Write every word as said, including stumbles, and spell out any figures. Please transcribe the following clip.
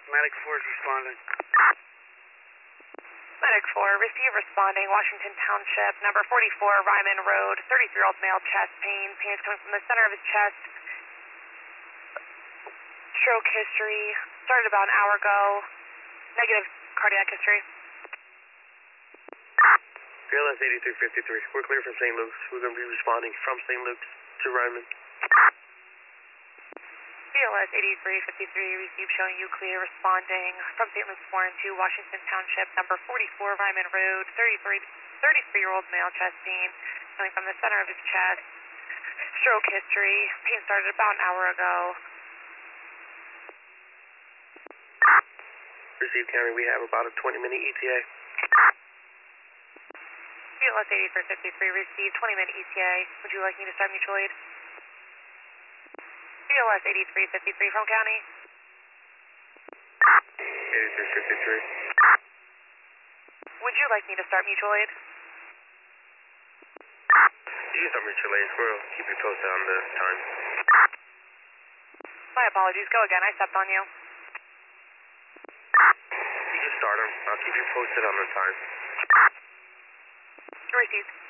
Medic four is responding. Medic four, receive responding, Washington Township, number forty-four, Ryman Road, thirty-three-year-old male, chest pain. Pain is coming from the center of his chest. Stroke history, started about an hour ago. Negative cardiac history. B L S eighty-three fifty-three, we're clear from Saint Luke's. We're going to be responding from Saint Luke's to Ryman. B L S eighty-three fifty-three, receive showing you clear, responding from Saint Luke's Warren to Washington Township, number forty-four, Ryman Road, thirty-three-year-old male, chest pain, coming from the center of his chest. Stroke history, pain started about an hour ago. Receive County, we have about a twenty minute E T A. B L S eighty-three fifty-three, receive twenty minute E T A. Would you like me to start mutual aid? B L S eighty-three fifty-three from County. eighty-three fifty-three. Would you like me to start mutual aid? You can start mutual aid. We'll keep you posted on the time. My apologies. Go again. I stepped on you. You can start them. I'll keep you posted on the time. Received.